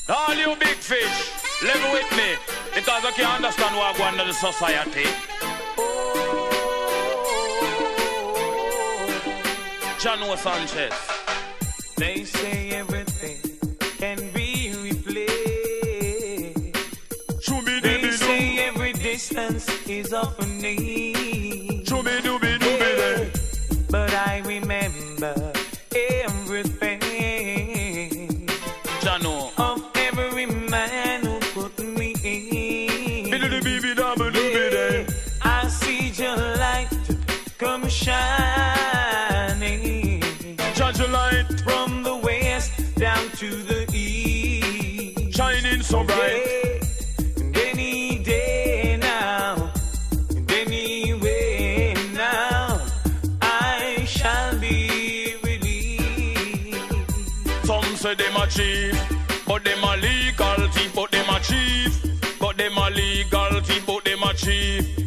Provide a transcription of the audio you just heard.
All you big fish, level with me, because I can't understand what going on in the society. Jano Sanchez. They say everything can be replayed. They say every distance is of a need. But I remember everything. Jano. Of every man who put me in. I see your light come shining. Judge your light from the west down to the east. Shining so bright. And any day now, and any way now, I shall be released. Some say them a chief, but them a legal thief. But them a chief, but them a legal thief. But them a chief.